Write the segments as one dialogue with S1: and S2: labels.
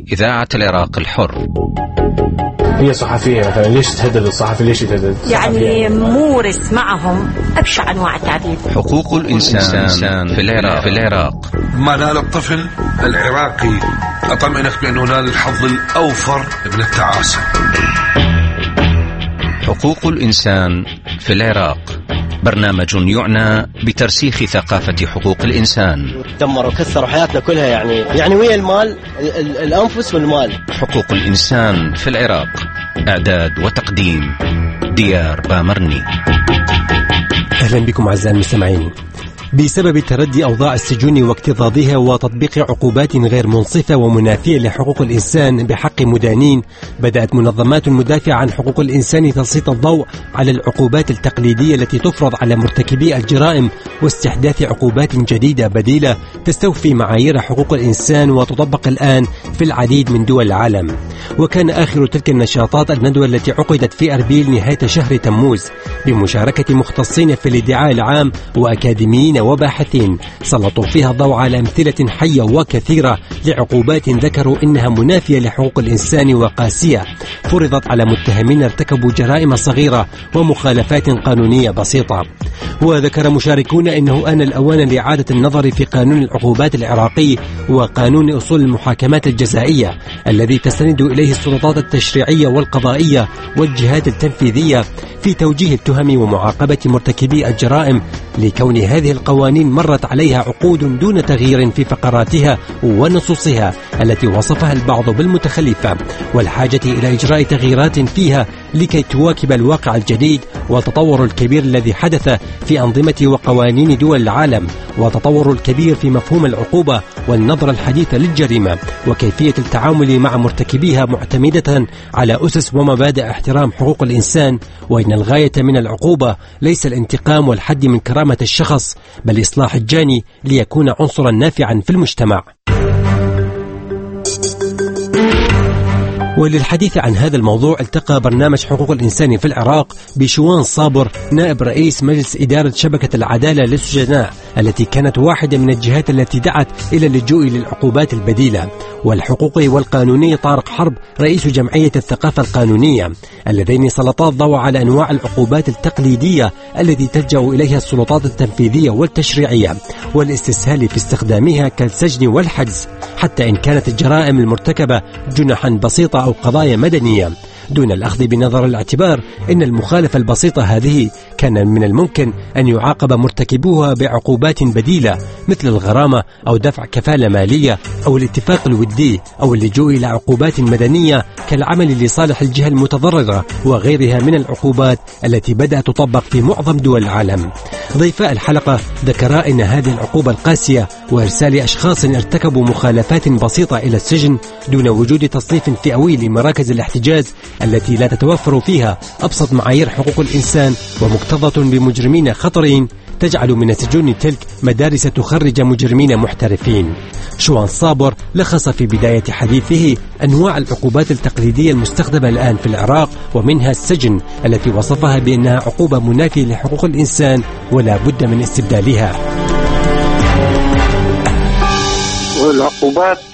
S1: إذاعة العراق الحر.
S2: هي صحفية مثلا، ليش تهدد الصحفي؟ ليش تهدد؟
S3: يعني مورس معهم أبشع أنواع التعذيب.
S1: حقوق الإنسان في العراق.
S4: ما نال الطفل العراقي أطمئنك بأنه نال الحظ الأوفر من التعاسة.
S1: حقوق الإنسان في العراق، برنامج يعنى بترسيخ ثقافة حقوق الإنسان.
S5: دمروا كسروا حياتنا كلها، يعني ويا المال، الأنفس والمال.
S1: حقوق الإنسان في العراق، إعداد وتقديم ديار بامرني.
S6: أهلا بكم أعزائي المستمعين. بسبب تردي أوضاع السجون واكتظاظها وتطبيق عقوبات غير منصفة ومنافية لحقوق الإنسان بحق مدانين، بدأت منظمات مدافعة عن حقوق الإنسان تسليط الضوء على العقوبات التقليدية التي تفرض على مرتكبي الجرائم، واستحداث عقوبات جديدة بديلة تستوفي معايير حقوق الإنسان وتطبق الآن في العديد من دول العالم. وكان آخر تلك النشاطات الندوة التي عقدت في أربيل نهاية شهر تموز بمشاركة مختصين في الادعاء العام وأكاديميين وباحثين، سلطوا فيها الضوء على أمثلة حية وكثيرة لعقوبات ذكروا إنها منافية لحقوق الإنسان وقاسية، فرضت على متهمين ارتكبوا جرائم صغيرة ومخالفات قانونية بسيطة. وذكر مشاركون إنه آن الأوان لإعادة النظر في قانون العقوبات العراقي وقانون أصول المحاكمات الجزائية الذي تستند إليه السلطات التشريعية والقضائية والجهات التنفيذية في توجيه التهم ومعاقبة مرتكبي الجرائم، لكون هذه القوانين مرت عليها عقود دون تغيير في فقراتها ونصوصها التي وصفها البعض بالمتخلفة، والحاجة إلى إجراء تغييرات فيها لكي تواكب الواقع الجديد والتطور الكبير الذي حدث في أنظمة وقوانين دول العالم، وتطور الكبير في مفهوم العقوبة والنظرة الحديثة للجريمة وكيفية التعامل مع مرتكبيها معتمدة على أسس ومبادئ احترام حقوق الإنسان، وإن الغاية من العقوبة ليس الانتقام والحد من كرامة الشخص بل إصلاح الجاني ليكون عنصرا نافعا في المجتمع. وللحديث عن هذا الموضوع التقى برنامج حقوق الإنسان في العراق بشوان صابر، نائب رئيس مجلس إدارة شبكة العدالة للسجناء التي كانت واحدة من الجهات التي دعت إلى اللجوء للعقوبات البديلة، والحقوقي والقانوني طارق حرب رئيس جمعية الثقافة القانونية، اللذين سلطا الضوء على أنواع العقوبات التقليدية التي تلجأ إليها السلطات التنفيذية والتشريعية والاستسهال في استخدامها كالسجن والحجز، حتى إن كانت الجرائم المرتكبة جنحا بسيطة أو قضايا مدنية، دون الأخذ بنظر الاعتبار أن المخالفة البسيطة هذه كان من الممكن أن يعاقب مرتكبوها بعقوبات بديلة مثل الغرامة أو دفع كفالة مالية أو الاتفاق الودي أو اللجوء إلى عقوبات مدنية كالعمل لصالح الجهة المتضررة وغيرها من العقوبات التي بدأت تطبق في معظم دول العالم. ضيفاء الحلقة ذكرا أن هذه العقوبة القاسية وإرسال أشخاص ارتكبوا مخالفات بسيطة إلى السجن دون وجود تصنيف فئوي لمراكز الاحتجاز التي لا تتوفر فيها أبسط معايير حقوق الإنسان ومكتظة بمجرمين خطرين تجعل من السجون تلك مدارس تخرج مجرمين محترفين. شوان صابر لخص في بداية حديثه أنواع العقوبات التقليدية المستخدمة الآن في العراق، ومنها السجن التي وصفها بأنها عقوبة منافية لحقوق الإنسان ولا بد من استبدالها.
S7: والعقوبات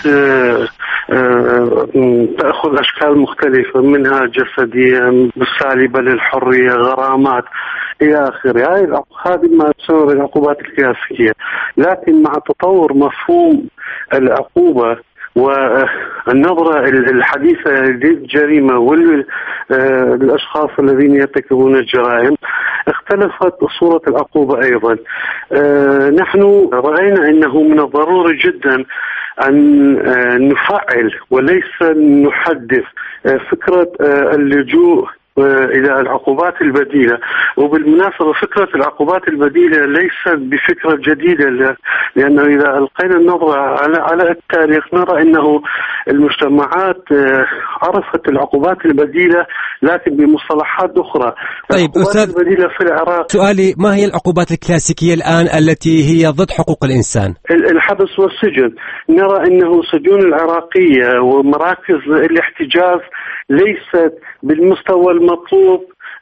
S7: تأخذ أشكال مختلفة، منها جسدية، سالبة للحرية، غرامات إلى آخره. هذه ما تسمى بالعقوبات الكلاسيكية، لكن مع تطور مفهوم العقوبة والنظرة الحديثة للجريمة والأشخاص الذين يرتكبون الجرائم اختلفت صورة العقوبة أيضا. نحن رأينا أنه من الضروري جدا أن نفعل وليس نحدث فكرة اللجوء إلى العقوبات البديلة. وبالمناسبة فكرة العقوبات البديلة ليست بفكرة جديدة، لأنه إذا ألقينا النظرة على التاريخ نرى أنه المجتمعات عرفت العقوبات البديلة لكن بمصطلحات أخرى.
S6: طيب أستاذ،
S7: البديلة في العراق،
S6: سؤالي ما هي العقوبات الكلاسيكية الآن التي هي ضد حقوق الإنسان؟
S7: الحبس والسجن. نرى أنه السجون العراقية ومراكز الاحتجاز ليست بالمستوى المطلوب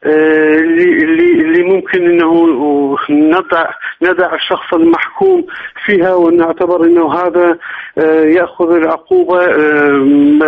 S7: اللي ممكن انه ندع الشخص المحكوم فيها ونعتبر انه هذا ياخذ العقوبه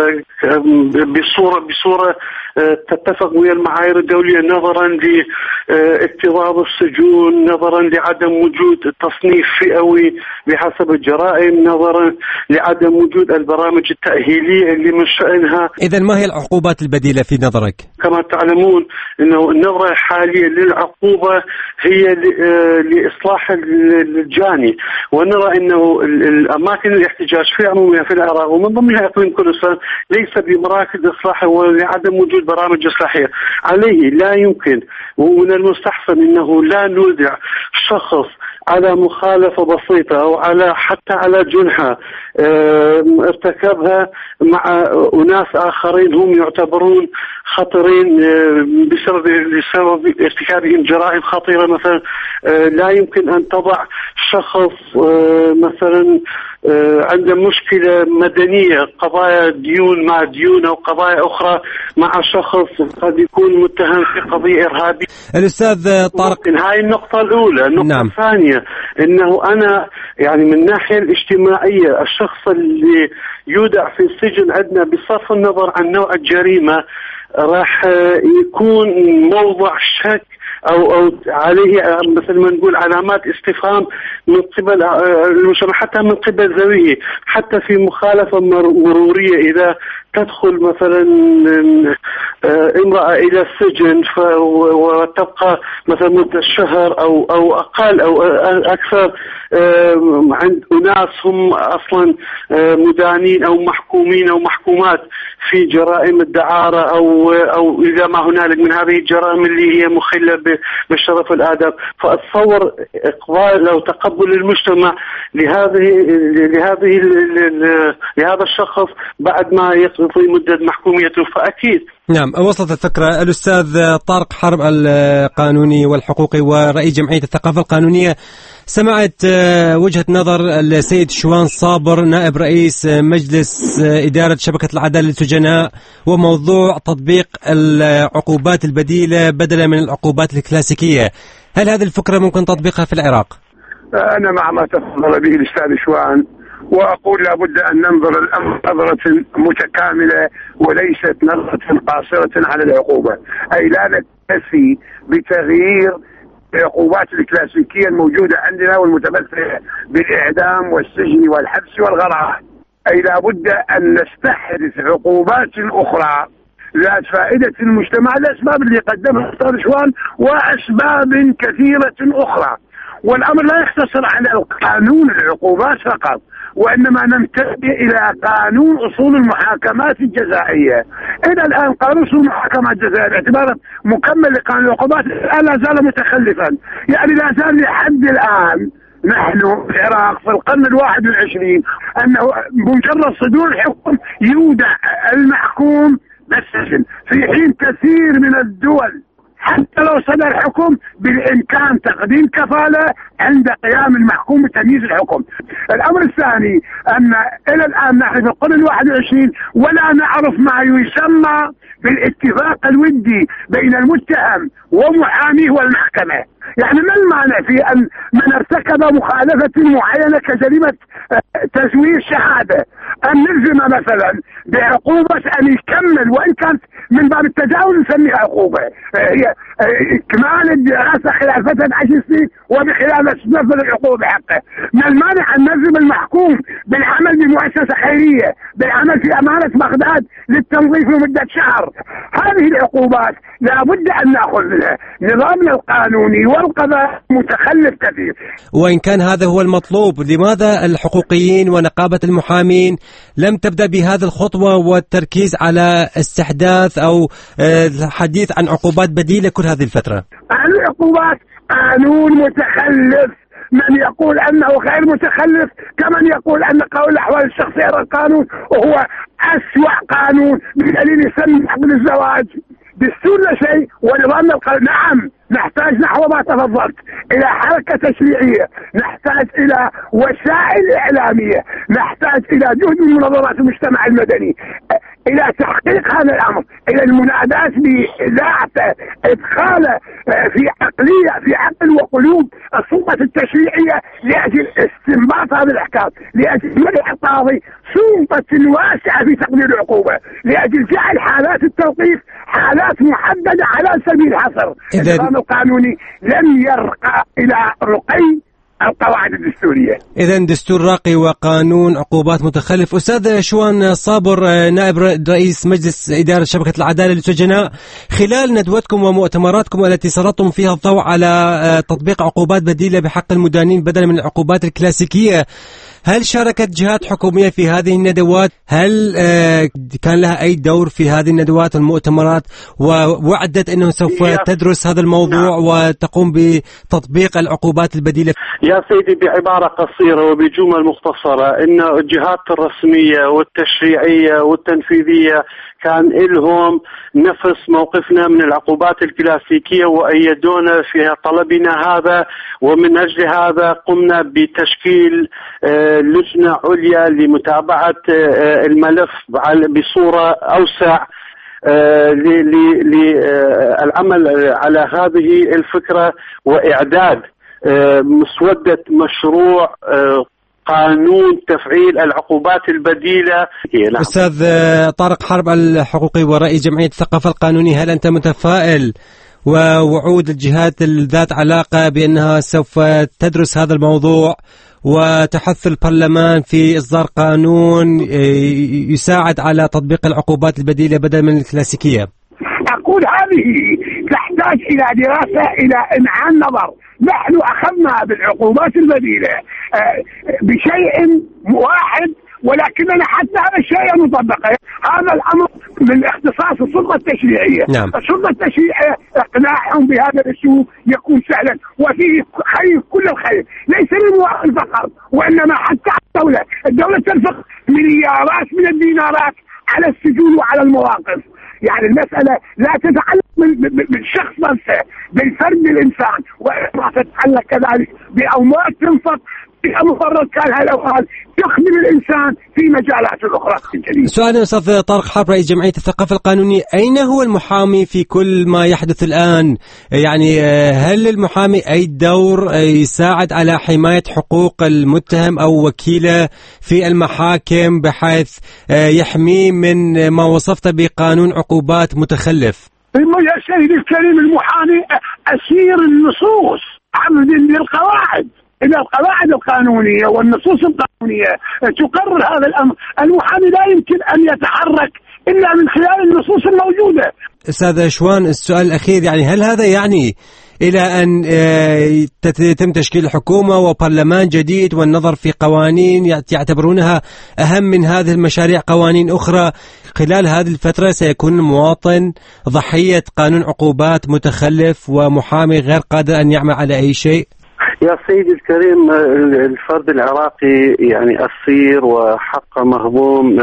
S7: بصورة تتفق ويا المعايير الدولية، نظرا لاكتظاظ السجون، نظرا لعدم وجود تصنيف فئوي بحسب الجرائم، نظرا لعدم وجود البرامج التأهيلية اللي من شأنها.
S6: إذن ما هي العقوبات البديلة في نظرك؟
S7: كما تعلمون أنه النظرة الحالية للعقوبة هي لإصلاح الجاني، ونرى أنه الأماكن الاحتجاج في عمومها في العراق ومن ضمنها إقليم كردستان ليس بمراكز إصلاح ولعدم وجود برامج إصلاحية. عليه لا يمكن ومن المستحسن أنه لا نودع شخص على مخالفة بسيطة أو حتى على جنحة ارتكبها مع أناس آخرين هم يعتبرون خطرين بسبب ارتكابهم جرائم خطيرة. مثلا لا يمكن أن تضع شخص مثلا عنده مشكلة مدنية، قضايا ديون مع ديون أو قضايا أخرى مع شخص قد يكون متهم في قضية إرهابية.
S6: الأستاذ طارق،
S7: هاي النقطة الأولى. النقطة
S6: نعم.
S7: الثانية أنه أنا يعني من الناحية الاجتماعية الشخص اللي يودع في السجن عندنا بصرف النظر عن نوع الجريمة راح يكون موضع شك أو عليه مثل ما نقول علامات استفهام من قبل المجتمع، حتى من قبل ذويه، حتى في مخالفة مرورية. إذا تدخل مثلا امرأة إلى السجن وتبقى مثلا مدة شهر أو أقل أو أكثر عند أناس هم أصلا مدانين أو محكومين أو محكومات في جرائم الدعارة أو إذا ما هنالك من هذه الجرائم اللي هي مخلة بالشرف والآداب، فأتصور إقبال أو تقبل المجتمع لهذا الشخص بعد ما يقضي مدة محكوميته. فأكيد
S6: نعم، وصلت الفكرة. الأستاذ طارق حرب القانوني والحقوقي ورئيس جمعية الثقافة القانونية، سمعت وجهة نظر السيد شوان صابر نائب رئيس مجلس إدارة شبكة العدالة للسجناء وموضوع تطبيق العقوبات البديلة بدلا من العقوبات الكلاسيكية. هل هذه الفكرة ممكن تطبيقها في العراق؟
S8: أنا مع ما تفضل به الأستاذ شوان، وأقول لابد أن ننظر الأمر نظرة متكاملة وليست نظرة قاصرة على العقوبة، أي لا نكتفي بتغيير العقوبات الكلاسيكية الموجودة عندنا والمتمثلة بالإعدام والسجن والحبس والغرامة، أي لابد أن نستحدث عقوبات أخرى ذات فائدة المجتمع لأسباب اللي قدمها الأستاذ شوان وأسباب كثيرة أخرى. والأمر لا يقتصر على قانون العقوبات فقط، وإنما نمتد إلى قانون أصول المحاكمات الجزائية. إلى الآن قانون أصول المحاكمات الجزائية باعتباره مكمل لقانون العقوبات الآن لا زال متخلفا، يعني لا زال لحد الآن نحن في العراق في القرن 21 أنه مجرد صدور الحكم يودع المحكوم بالسجن، في حين كثير من الدول حتى لو صدر حكم بالإمكان تقديم كفالة عند قيام المحكوم بتمييز الحكم. الأمر الثاني أن إلى الآن نحن في القرن 21 ولا نعرف ما يسمى بالاتفاق الودي بين المتهم ومحاميه والمحكمة. يعني ما المعنى في أن من ارتكب مخالفة معينة كجريمة تزوير شهادة أن نلزم مثلا بعقوبة أن يكمل، وإن كانت من باب التجاوز نسميها عقوبة، هي إكمال الدراسة خلال فترة 10 سنين وبخلال تنفذ العقوبة بحقه. ما المانع أن نلزم المحكوم بالعمل بمؤسسة خيرية، بالعمل في أمانة بغداد للتنظيف لمدة شهر؟ هذه العقوبات لابد أن نأخذ منها. نظامنا القانوني والقضاء متخلف كثير.
S6: وإن كان هذا هو المطلوب، لماذا الحقوقيين ونقابة المحامين لم تبدأ بهذه الخطوة والتركيز على استحداث أو الحديث عن عقوبات بديلة كل هذه الفترة؟
S8: العقوبات قانون متخلف، من يقول أنه غير متخلف كمن يقول أن قانون الأحوال الشخصية القانون وهو أسوأ قانون بدليل يسمى حق الزواج. دستور لا شيء ونظام القانون. نعم نحتاج نحو ما تفضلت إلى حركة تشريعية، نحتاج إلى وسائل إعلامية، نحتاج إلى جهد من منظمات المجتمع المدني. إلى تحقيق هذا الأمر، إلى المنادات بإذاعة إدخاله في عقل وقلوب السلطة التشريعية لأجل استنباط هذه الأحكام، لأجل منح القاضي سلطة واسعة في تقدير العقوبة، لأجل جعل حالات التوقيف حالات محددة على سبيل الحصر. النظام القانوني لم يرقى إلى رقي القواعد الدستورية.
S6: إذن دستور راقي وقانون عقوبات متخلف. أستاذ شوان صابر، نائب رئيس مجلس إدارة شبكة العدالة للسجناء، خلال ندوتكم ومؤتمراتكم التي سلطتم فيها الضوء على تطبيق عقوبات بديلة بحق المدانين بدلا من العقوبات الكلاسيكية، هل شاركت جهات حكومية في هذه الندوات؟ هل كان لها أي دور في هذه الندوات والمؤتمرات، ووعدت أنه سوف تدرس هذا الموضوع وتقوم بتطبيق العقوبات البديلة؟
S7: يا سيدي بعبارة قصيرة وبجمل مختصرة، إن الجهات الرسمية والتشريعية والتنفيذية كان لهم نفس موقفنا من العقوبات الكلاسيكية وأيدونا في طلبنا هذا، ومن أجل هذا قمنا بتشكيل لجنة عليا لمتابعة الملف بصورة أوسع للعمل على هذه الفكرة وإعداد مسودة مشروع قانون تفعيل العقوبات البديلة.
S6: أستاذ طارق حرب الحقوقي ورئيس جمعية الثقافة القانونية، هل أنت متفائل ووعود الجهات ذات علاقة بأنها سوف تدرس هذا الموضوع وتحث البرلمان في إصدار قانون يساعد على تطبيق العقوبات البديلة بدل من الكلاسيكية؟
S8: أقول هذه تحتاج إلى دراسة، إلى إمعان نظر. نحن أخذنا بالعقوبات البديلة بشيء واحد، ولكننا حتى هذا الشيء نطبقه. هذا الأمر من اختصاص السلطة التشريعية.
S6: نعم.
S8: السلطة التشريعية اقناعهم بهذا الأسلوب يكون سهلا وفيه خير، كل الخير ليس للمواطن فقط، وإنما حتى على الدولة تنفق مليارات من الدينارات على السجون وعلى المواقف. يعني المسألة لا تتعلق بالشخص نفسه، بالفرد الإنسان، وإنما تتعلق كذلك بأموال تنفق مفرط كان هالأموال تخدم الإنسان في مجالات أخرى.
S6: سؤال أستاذ طارق حرب رئيس جمعية الثقافة القانونية، أين هو المحامي في كل ما يحدث الآن؟ يعني هل المحامي أي دور يساعد على حماية حقوق المتهم أو وكيله في المحاكم بحيث يحميه من ما وصفته بقانون عقوبات متخلف؟
S8: يا سيدي الكريم، المحامي أسير النصوص، عبد للقواعد. إذا القواعد القانونية والنصوص القانونية تقرر هذا الأمر، المحامي لا يمكن أن يتحرك إلا من خلال النصوص الموجودة.
S6: أستاذ شوان، السؤال الأخير، يعني هل هذا يعني إلى أن يتم تشكيل حكومة وبرلمان جديد والنظر في قوانين يعتبرونها أهم من هذه المشاريع قوانين أخرى، خلال هذه الفترة سيكون المواطن ضحية قانون عقوبات متخلف ومحامي غير قادر أن يعمل على أي شيء؟
S7: يا سيدي الكريم، الفرد العراقي يعني أسير وحقه مهضوم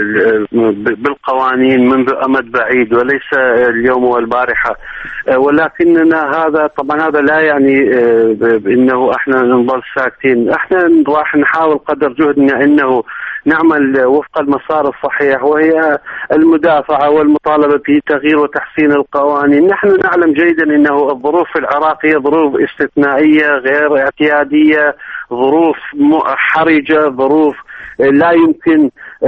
S7: بالقوانين منذ أمد بعيد وليس اليوم والبارحة، ولكننا هذا لا يعني إنه احنا نظل ساكتين. احنا راح نحاول قدر جهدنا إنه نعمل وفق المسار الصحيح، وهي المدافعة والمطالبة بتغيير وتحسين القوانين. نحن نعلم جيدا إنه الظروف في العراق هي ظروف استثنائية غير اعتيادية، ظروف حرجة، ظروف لا يمكن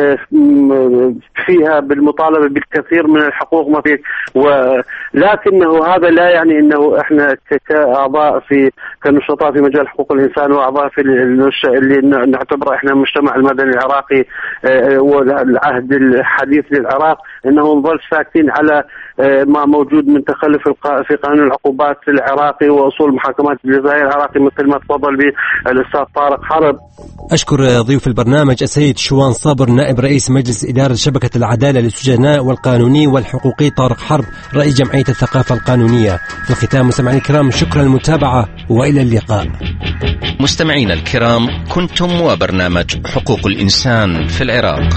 S7: فيها بالمطالبة بالكثير من الحقوق ما فيه، ولكنه هذا لا يعني انه احنا كاعضاء كنشطاء في مجال حقوق الانسان واعضاء في اللي نعتبره احنا المجتمع المدني العراقي والعهد الحديث للعراق انه نظل ساكتين على ما موجود من تخلف في قانون العقوبات العراقي واصول محاكمات الجزائر العراقي مثل ما تفضل به الاستاذ طارق حرب.
S6: اشكر ضيوف البرنامج السيد شوان صابر نائب رئيس مجلس إدارة شبكة العدالة للسجناء والقانوني والحقوقي طارق حرب رئيس جمعية الثقافة القانونية. في الختام مستمعينا الكرام، شكرا للمتابعة وإلى اللقاء.
S1: مستمعينا الكرام، كنتم وبرنامج حقوق الإنسان في العراق.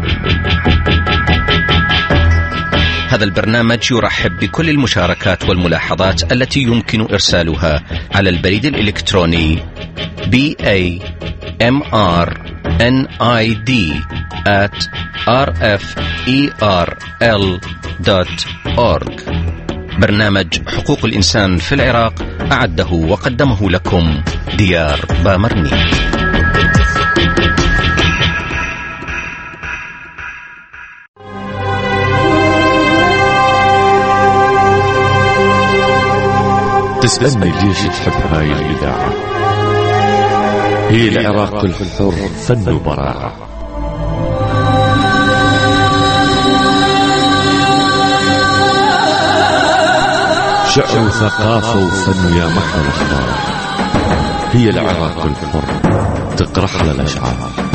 S1: هذا البرنامج يرحب بكل المشاركات والملاحظات التي يمكن إرسالها على البريد الإلكتروني BAMR nid@rferl.org. برنامج حقوق الإنسان في العراق أعده وقدمه لكم ديار بامرني.
S9: تسألني ليش تحب هاي الإذاعة؟ هي العراق الحر فن وبراعة. شعر وثقافة وفن يا محر الأخبار. هي العراق الحر تقرح للأشعار.